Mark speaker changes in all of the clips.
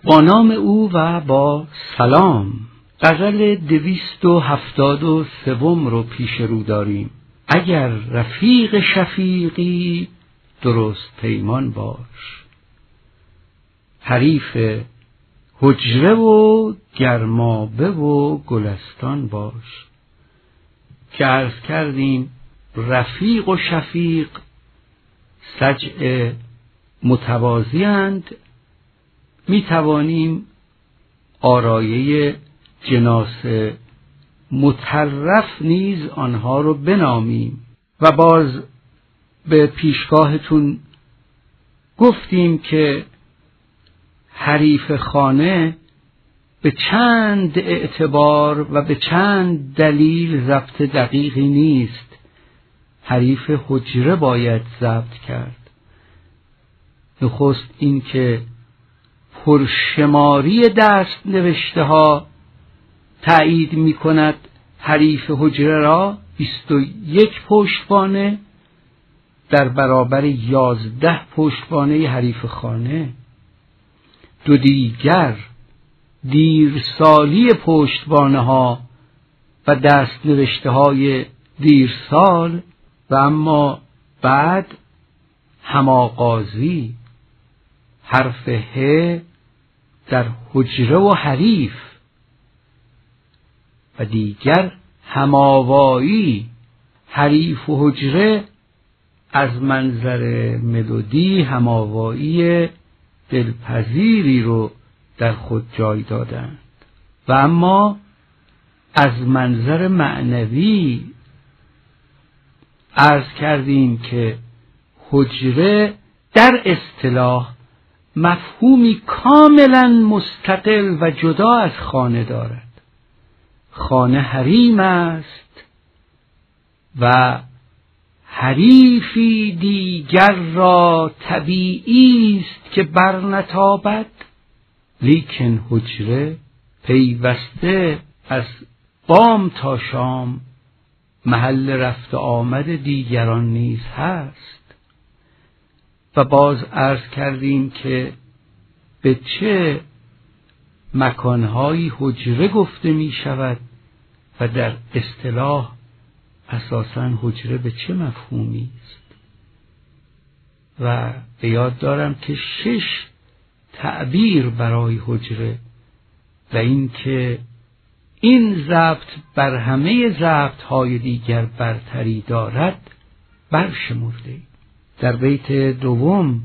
Speaker 1: با نام او و با سلام. غزل 273 رو پیش رو داریم. اگر رفیق شفیقی درست پیمان باش، حریف حجره و گرمابه و گلستان باش. که عرض کردیم رفیق و شفیق سجع متوازی اند. می توانیم آرایه جناس مطرف نیز آنها رو بنامیم. و باز به پیشگاهتون گفتیم که حریف خانه به چند اعتبار و به چند دلیل ضبط دقیقی نیست. حریف حجره باید ضبط کرد. نخست این که پرشماری دست نوشته ها تأیید می کند حریف حجره را 21 پشتوانه در برابر 11 پشتوانه حریف خانه. دو دیگر دیرسالی پشتوانه ها و دست نوشته های دیرسال و اما بعد هماغازی حرف ه در حجره و حریف و دیگر هماوایی حریف و حجره از منظر ملودی هماوایی دلپذیری رو در خود جای دادند. و اما از منظر معنوی عرض کردیم که حجره در اصطلاح مفهومی کاملا مستقل و جدا از خانه دارد. خانه حریم است و حریفی دیگر را طبیعی است که برنتابد، لیکن حجره پیوسته از بام تا شام محل رفت آمد دیگران نیز هست. و باز عرض کردیم که به چه مکانهایی حجره گفته می شود و در اصطلاح اساساً حجره به چه مفهومی است. و به یاد دارم که 6 تعبیر برای حجره و این که این ضبط بر همه ضبط‌های دیگر برتری دارد برشمرده. در بیت دوم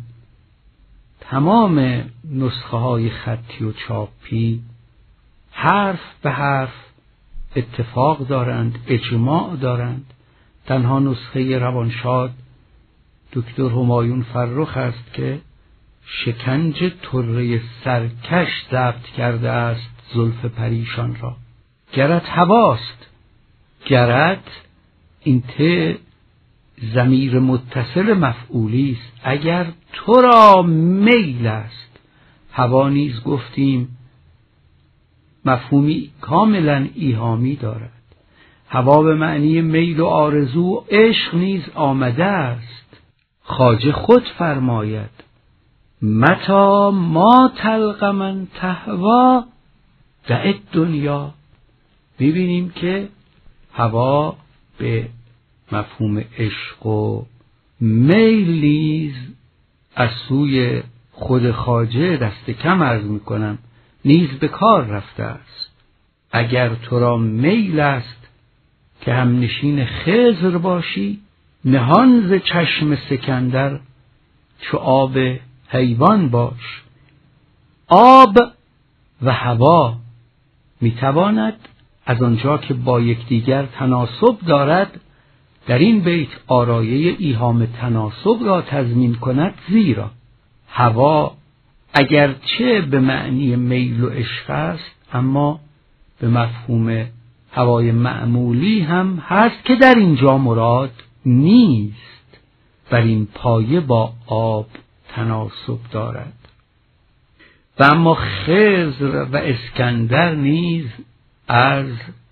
Speaker 1: تمام نسخه‌های خطی و چاپی حرف به حرف اتفاق دارند، اجماع دارند. تنها نسخه روانشاد دکتر همایون فرخ است که شکنج طره سرکش ضبط کرده است زلف پریشان را. گرت هواست، گرت این ته ضمیر متصل مفعولی است. اگر تو را میل است، هوا نیز گفتیم مفهومی کاملا ایهامی دارد. هوا به معنی میل و آرزو و عشق نیز آمده است. خواجه خود فرماید متی ما تلق من تهوی دع الدنیا. ببینیم که هوا به مفهوم عشق و میل نیز از سوی خود خواجه دست کم عرض میکنم نیز به کار رفته است. اگر تو را میل است که همنشین خضر باشی، نهان ز چشم سکندر چو آب حیوان باش. آب و هوا میتواند از آنجا که با یکدیگر تناسب دارد در این بیت آرایه ایهام تناسب را تضمین کند، زیرا هوا اگرچه به معنی میل و عشق است اما به مفهوم هوای معمولی هم هست که در اینجا مراد نیست. بر این پایه با آب تناسب دارد. و اما خضر و اسکندر نیز از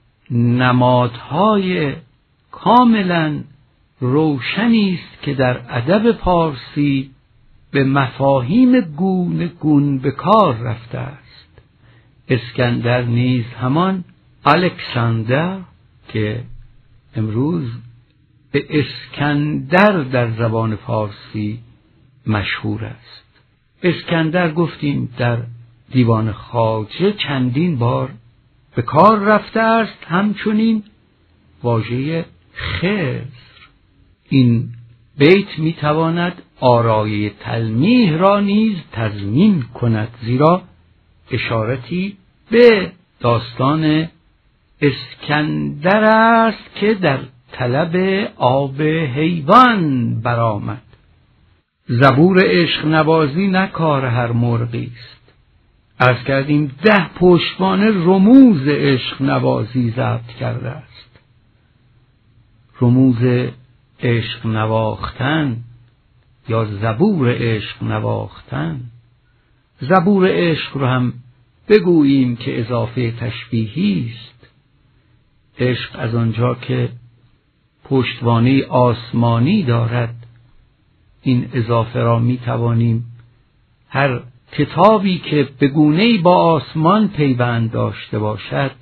Speaker 1: نمادهای کاملا روشنی است که در ادب پارسی به مفاهیم گونه گون به کار رفته است. اسکندر نیز همان الکساندر که امروز به اسکندر در زبان فارسی مشهور است. اسکندر گفتیم در دیوان خواجه چندین بار به کار رفته است، همچنین واژه خضر. این بیت میتواند آرایه تلمیح را نیز تضمین کند، زیرا اشارتی به داستان اسکندر است که در طلب آب حیوان برآمد. زبور عشق نوازی نه کار هر مرغی است. عرض کردیم 10 پشتوانه رموز عشق نوازی ضبط کرده است. رموز عشق نواختن یا زبور عشق نواختن. زبور عشق رو هم بگوییم که اضافه تشبیهی است. عشق از آنجا که پشتوانه آسمانی دارد، این اضافه را می توانیم هر کتابی که به گونه‌ای با آسمان پیوند داشته باشد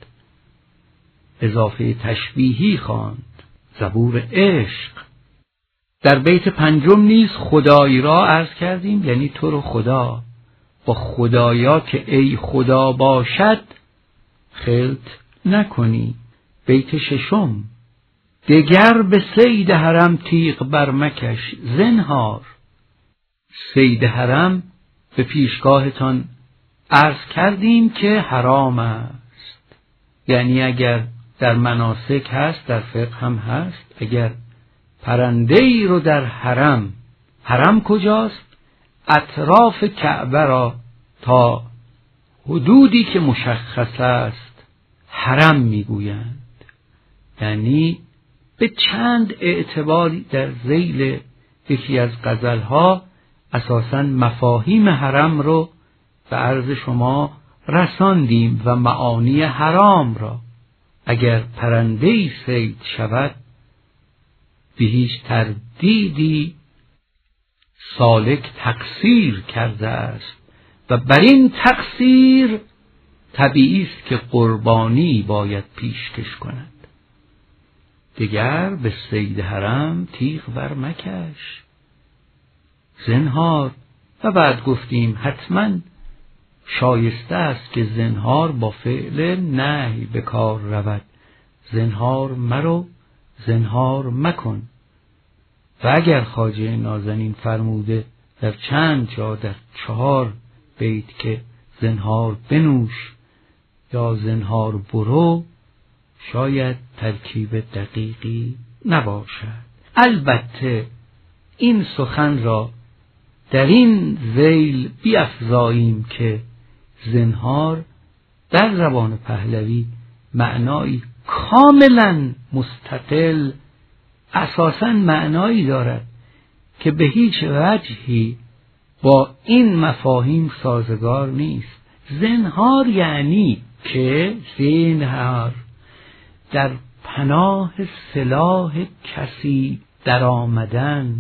Speaker 1: اضافه تشبیهی خواند. زبور عشق. در بیت 5 نیز خدایی را عرض کردیم، یعنی تو رو خدا، با خدایا که ای خدا باشد خلط نکنی. بیت 6 دگر به صید حرم تیغ برمکش زنهار. صید حرم به پیشگاهتان عرض کردیم که حرام است، یعنی اگر در مناسک هست، در فقه هم هست، اگر پرنده‌ای رو در حرم کجاست؟ اطراف کعبه را تا حدودی که مشخص است حرم میگویند. یعنی به چند اعتباری در ذیل یکی از غزلها اساساً مفاهیم حرم رو به عرض شما رساندیم و معانی حرام را. اگر پرنده‌ای صید شود به هیچ تردیدی سالک تقصیر کرده است و بر این تقصیر طبیعی است که قربانی باید پیشکش کند. دیگر به صید حرم تیغ برمکش زنهار. و بعد گفتیم حتما شایسته است که زنهار با فعل نهی به کار رود. زنهار مرو، زنهار مکن. و اگر خواجه نازنین فرموده در چند جا، در 4 بیت که زنهار بنوش یا زنهار برو، شاید ترکیب دقیقی نباشد. البته این سخن را در این ذیل بیفزاییم که زنهار در زبان پهلوی معنایی کاملا مستقل، اساساً معنایی دارد که به هیچ وجهی با این مفاهیم سازگار نیست. زنهار یعنی که زنهار در پناه سلاح کسی در آمدن.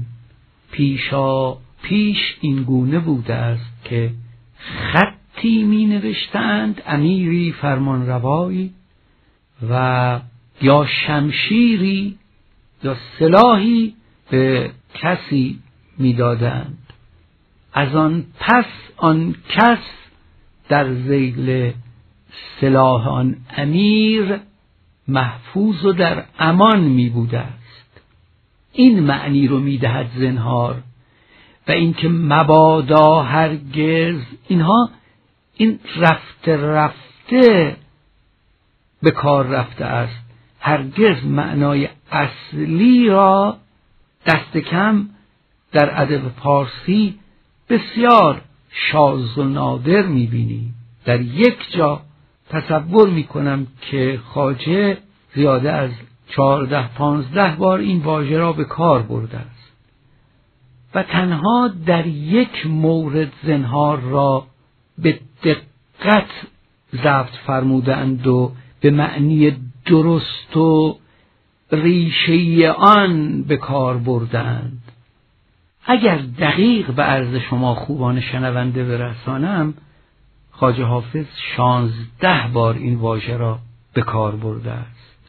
Speaker 1: پیش این گونه بوده است که خطی می نوشتند امیری فرمانروایی و یا شمشیری یا سلاحی به کسی می دادند. از آن پس آن کس در ذیل سلاح آن امیر محفوظ و در امان می بوده است. این معنی رو می دهد زنهار. و اینکه مبادا هرگز، این رفته به کار رفته است. هرگز معنای اصلی را دست کم در ادب پارسی بسیار شاذ و نادر می‌بینی. در یک جا تصور می‌کنم که خواجه زیاده از 14-15 بار این واژه را به کار برده است و تنها در یک مورد زنهار را به دقت ضبط فرمودند و به معنی درست و ریشه‌ای آن به کار بردند. اگر دقیق به عرض شما خوبان شنونده برسانم، خواجه حافظ 16 بار این واژه را به کار برده است.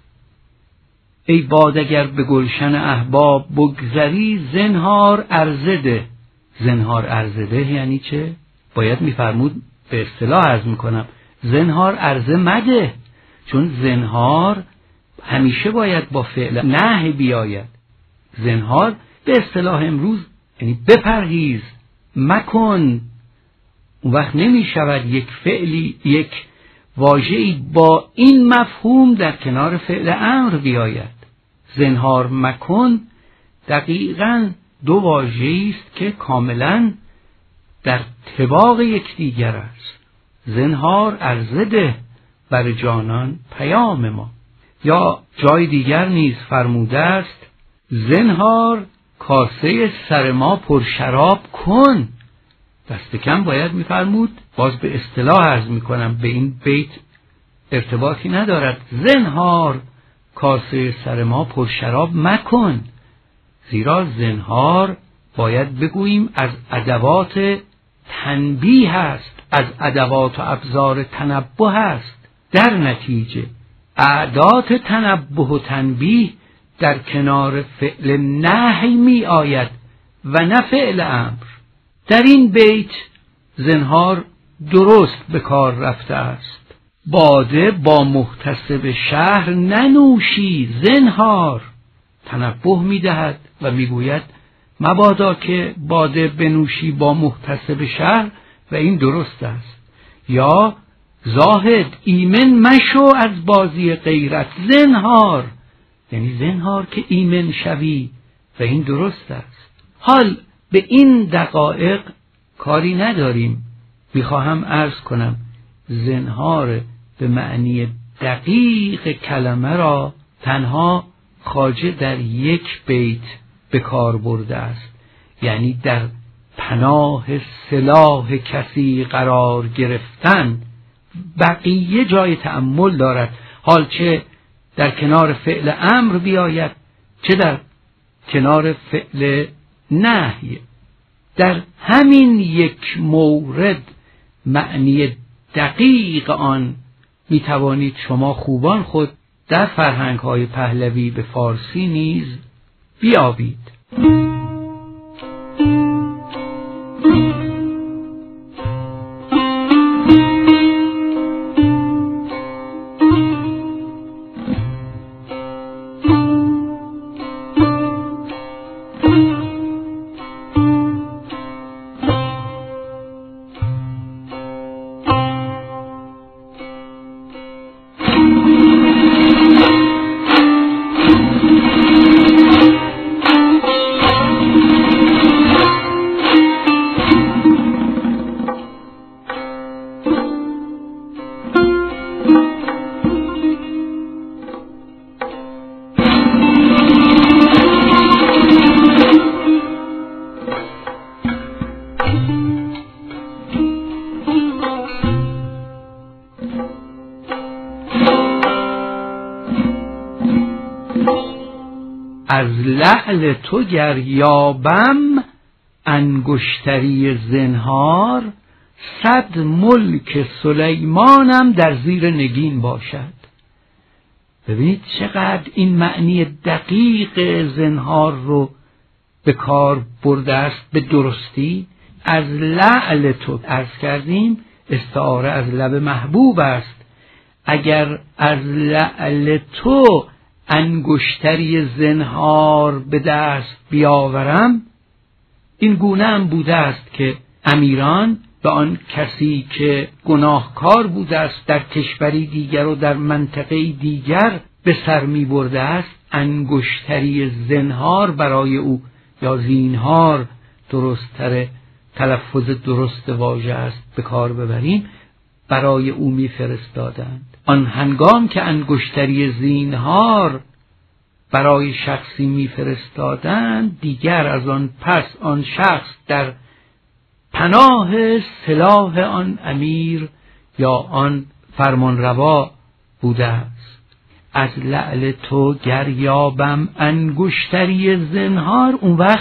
Speaker 1: ای باد اگر به گلشن احباب بگذری، زنهار عرضه ده. زنهار عرضه ده یعنی چه؟ باید میفرمود، به اصطلاح عرض میکنم، زنهار عرضه مده، چون زنهار همیشه باید با فعل نهی بیاید. زنهار به اصطلاح امروز یعنی بپرهیز، مکن. اون وقت نمی شود یک فعلی، یک واژه‌ای با این مفهوم در کنار فعل امر بیاید. زنهار مکن دقیقاً دو واژه‌ای است که کاملاً در طباق یکدیگر است. زنهار عرضه ده بر جانان پیام ما. یا جای دیگر نیز فرموده است زنهار کاسه سر ما پر شراب کن. دست کم باید می‌فرمود، باز به اصطلاح عرض می‌کنم، به این بیت ارتباطی ندارد، زنهار کاسه سر ما پر شراب مکن. زیرا زنهار باید بگوییم از ادوات تنبیه است، از ادوات و ابزار تنبه است. در نتیجه اعداد تنبه و تنبیه در کنار فعل نهی می آید و نه فعل امر. در این بیت زنهار درست به کار رفته است. باده با محتسب شهر ننوشی زنهار. تنبه می دهد و می گوید مبادا که باده بنوشی با محتسب شهر، و این درست است. یا زاهد ایمن مشو از بازی غیرت زنهار، یعنی زنهار که ایمن شوی، و این درست است. حال به این دقایق کاری نداریم. میخواهم عرض کنم زنهار به معنی دقیق کلمه را تنها خواجه در یک بیت به کار برده است، یعنی در پناه سلاح کسی قرار گرفتن. بقیه جای تأمل دارد، حال چه در کنار فعل امر بیاید چه در کنار فعل نهی. در همین یک مورد معنی دقیق آن می توانید شما خوبان خود در فرهنگ‌های پهلوی به فارسی نیز بیابید. از لعل تو گر یابم انگشتری زنهار، 100 ملک سلیمانم در زیر نگین باشد. ببینید چقدر این معنی دقیق زنهار رو به کار برده است به درستی. از لعل تو عرض کردیم استعاره از لب محبوب است. اگر از لعل تو انگشتری زنهار به دست بیاورم، این گونه هم بوده است که امیران به آن کسی که گناهکار بوده است در کشوری دیگر و در منطقه دیگر به سر می برده است، انگشتری زنهار برای او، یا زینهار درست‌تر تلفظ درست واژه است به کار ببریم، برای او می فرستادند. آن هنگام که انگشتری زینهار برای شخصی می فرستادند، دیگر از آن پس آن شخص در پناه سلاح آن امیر یا آن فرمانروا بوده است. از لعل تو گر یابم انگشتری زنهار، اون وقت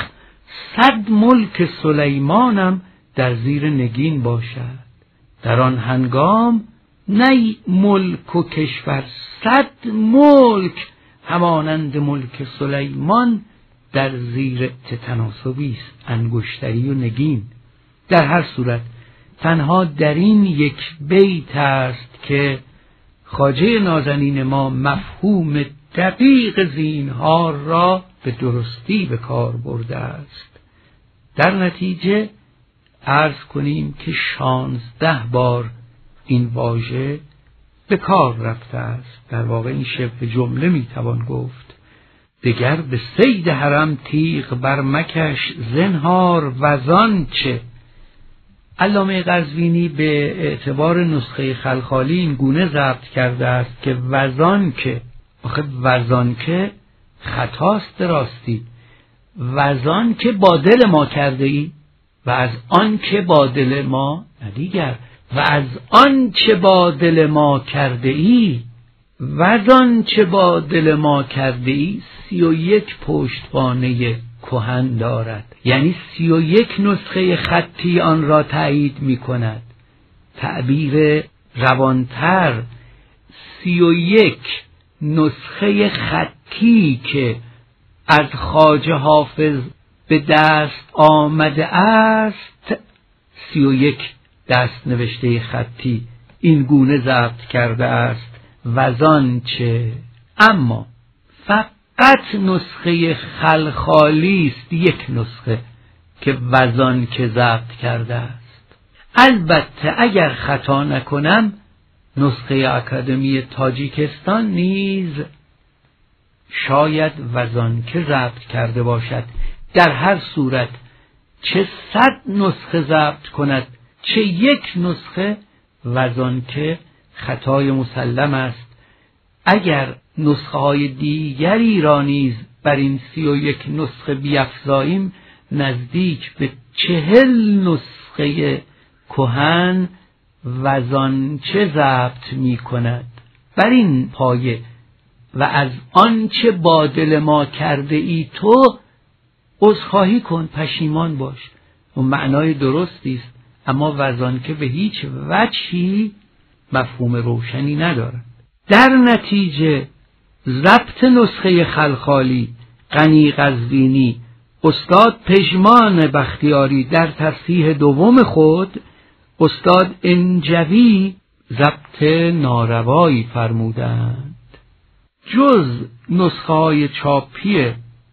Speaker 1: 100 ملک سلیمانم در زیر نگین باشد. در آن هنگام نه ملک و کشور 100 ملک همانند ملک سلیمان در زیر تناسبی است، انگشتری و نگین. در هر صورت تنها در این یک بیت است که خواجه نازنین ما مفهوم دقیق زینهار را به درستی به کار برده است. در نتیجه عرض کنیم که 16 بار این واژه به کار رفته است. در واقع این شبه جمله میتوان گفت: دگر به صید حرم تیغ برمکش زنهار وزان چه. علامه قزوینی به اعتبار نسخه خلخالی این گونه ضبط کرده است که وزان که، آخه وزان که خطاست راستی، وزان که با دل ما کرده ای و از آن که با دل ما ندیگر و از آن چه با دل ما کرده ای، وزان چه با دل ما کرده ای 31 پشتوانه کهن دارد، یعنی 31 نسخه خطی آن را تایید می کند. تعبیر روانتر 31 نسخه خطی که از خواجه حافظ به دست آمده است، 31 دست نوشته خطی این گونه ضبط کرده است وزان چه. اما فقط نسخه خلخالی است 1 نسخه که وزان که ضبط کرده است. البته اگر خطا نکنم نسخه اکادمی تاجیکستان نیز شاید وزان که ضبط کرده باشد. در هر صورت چه 100 نسخه ضبط کند چه 1 نسخه، وزان که خطای مسلم است. اگر نسخه های دیگری را نیز بر این 31 نسخه بیفزاییم نزدیک به 40 نسخه کهن وزان چه ضبط می کند. بر این پایه و از آنچه با دل ما کرده ای تو عذرخواهی کن، پشیمان باش. و معنای درستی است، اما وزان که به هیچ وجهی مفهوم روشنی ندارد. در نتیجه ضبط نسخه خلخالی غنی قزوینی استاد پژمان بختیاری در تصحیح دوم خود، استاد انجوی ضبط ناروایی فرمودند. جز نسخه های چاپی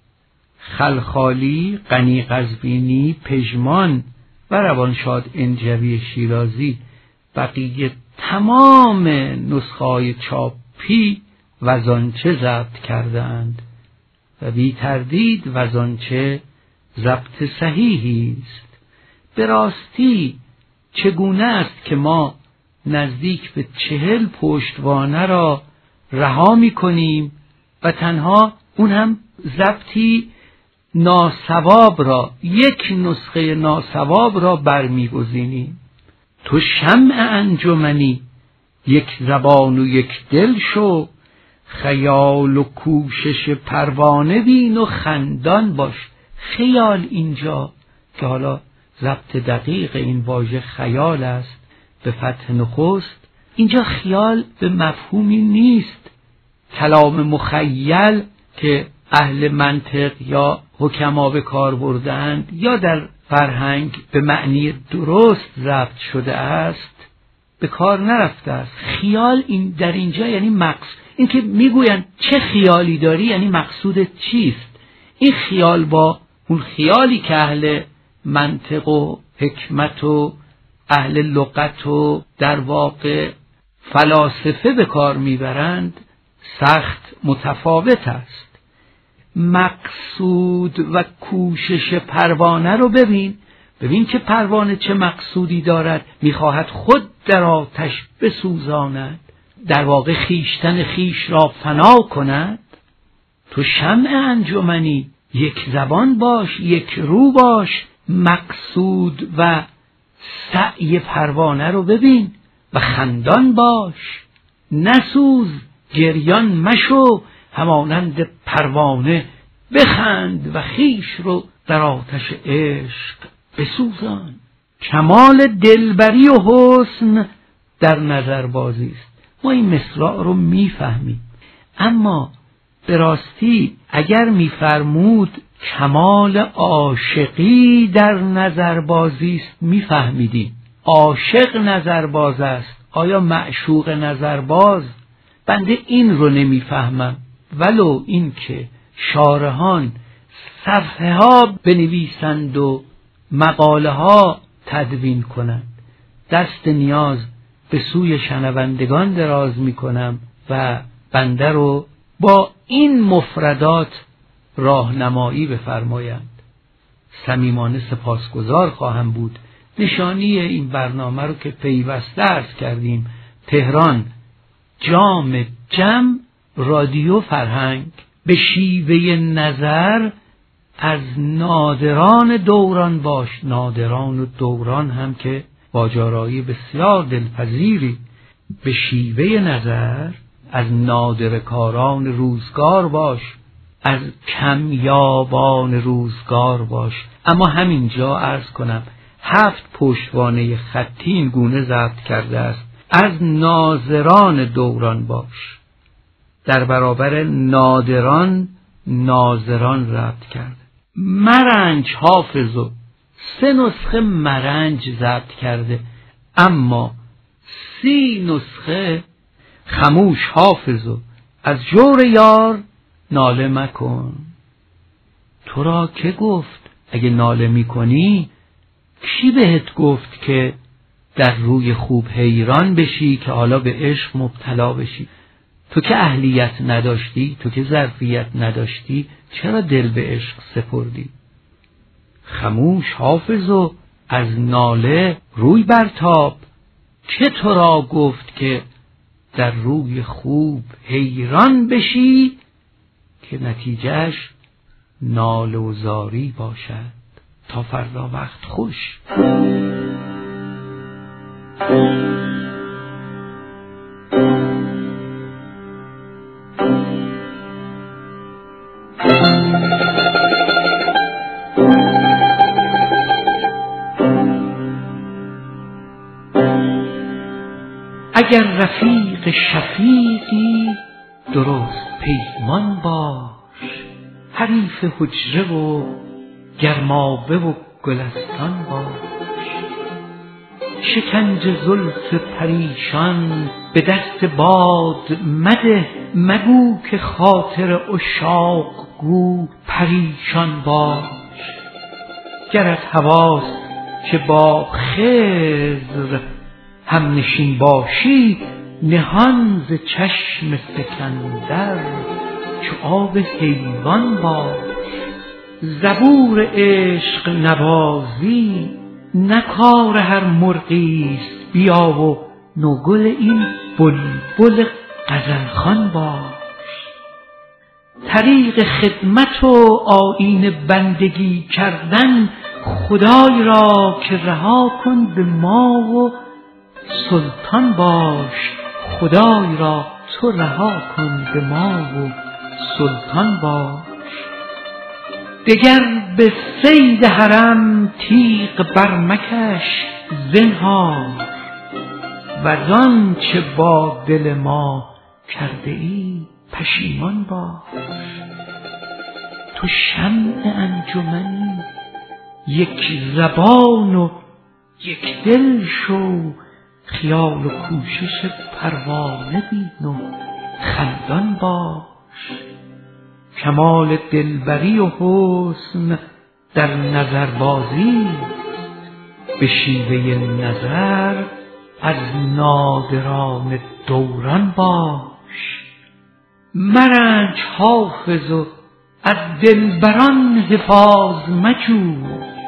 Speaker 1: خلخالی، غنی قزوینی، پژمان و روانشاد انجوی شیرازی، بقیه تمام نسخه های چاپی وزانچه ضبط کردند و بی تردید وزانچه ضبط صحیحی است. به راستی چگونه است که ما نزدیک به 40 پشتوانه را رها می کنیم و تنها اون هم ضبطی ناسواب را، 1 نسخه ناسواب را برمیگزینیم؟ تو شمع انجمنی 1 زبان و 1 دل شو، خیال و کوشش پروانه بین و خندان باش. خیال اینجا که حالا ضبط دقیق این واژه خیال است به فتح نخست، اینجا خیال به مفهومی نیست کلام مخیل که اهل منطق یا حکما به کار بردند یا در فرهنگ به معنی درست ضبط شده است به کار نرفته است. خیال این در اینجا یعنی مقصود، این که میگویند چه خیالی داری یعنی مقصودت چیست. این خیال با اون خیالی که اهل منطق و حکمت و اهل لغت و در واقع فلاسفه به کار میبرند سخت متفاوت است. مقصود و کوشش پروانه رو ببین که پروانه چه مقصودی دارد. میخواهد خود در آتش بسوزاند، در واقع خیشتن خیش را فنا کند. تو شمع انجمنی 1 زبان باش، 1 رو باش. مقصود و سعی پروانه رو ببین و خندان باش، نسوز گریان مشو، همانند پروانه بخند و خیش رو در آتش عشق بسوزان. کمال دلبری و حسن در نظربازی است. ما این مصرع رو میفهمیم، اما به راستی اگر میفرمود کمال عاشقی در نظربازی است میفهمیدیم. عاشق نظرباز است، آیا معشوق نظرباز؟ بنده این رو نمیفهمم، ولو این که شارحان صفحه ها بنویسند و مقاله ها تدوین کنند. دست نیاز به سوی شنوندگان دراز می کنم و بنده رو با این مفردات راهنمایی بفرمایند. صمیمانه سپاسگزار خواهم بود. نشانی این برنامه رو که پیوسته عرض کردیم، تهران جام جم رادیو فرهنگ، به شیوه نظر از نادران دوران باش. نادران و دوران هم که واجارایی بسیار دلپذیری. به شیوه نظر از نادرکاران روزگار باش، از کمیابان روزگار باش. اما همینجا عرض کنم 7 پشتوانه خطی این گونه ضبط کرده است: از ناظران دوران باش. در برابر نادران ناظران ضبط کرده. مرنج حافظو 3 نسخه مرنج ضبط کرده، اما 30 نسخه خموش حافظو از جور یار ناله مکن. تو را که گفت اگه ناله میکنی؟ کی بهت گفت که در روی خوب حیران بشی که حالا به عشق مبتلا بشی؟ تو که اهلیت نداشتی، تو که ظرفیت نداشتی، چرا دل به عشق سپردی؟ خموش حافظو از ناله روی برتاب. که تو را گفت که در روی خوب حیران بشی که نتیجهش ناله و زاری باشد؟ تا فردا وقت خوش. اگر رفیق شفیقی درست پیمان باش، حریف حجره و گرمابه و گلستان باش. شکنج زلف پریشان به دست باد مده، مگو که خاطر عشاق گو پریشان باش. گرت هواست که با خضر هم نشین باشی، نهان ز چشم سکندر چو آب حیوان باش. زبور عشق نوازی نه کار هر مرغیست، بیا و نوگل این بلبل غزلخوان باش. طریق خدمت و آیین بندگی کردن خدای را که رها کن به ما و سلطان باش. خدای را تو رها کن به ما و سلطان باش. دگر به صید حرم تیغ برمکش زنهار، وزان چه با دل ما کرده ای پشیمان باش. تو شمع انجمنی یک زبان و یک دل شو، خیال و کوشش پروانه بین و خندان باش. کمال دلبری و حسن در نظربازی، به شیوه نظر از نادران دوران باش. مرنج حافظ و از دلبران حفاظ مجو،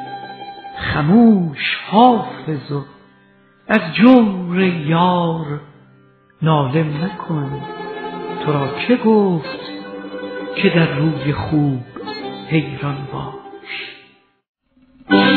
Speaker 1: خموش حافظ و از جور یار ناله مکن. تو را که گفت که در روی خوب حیران باش؟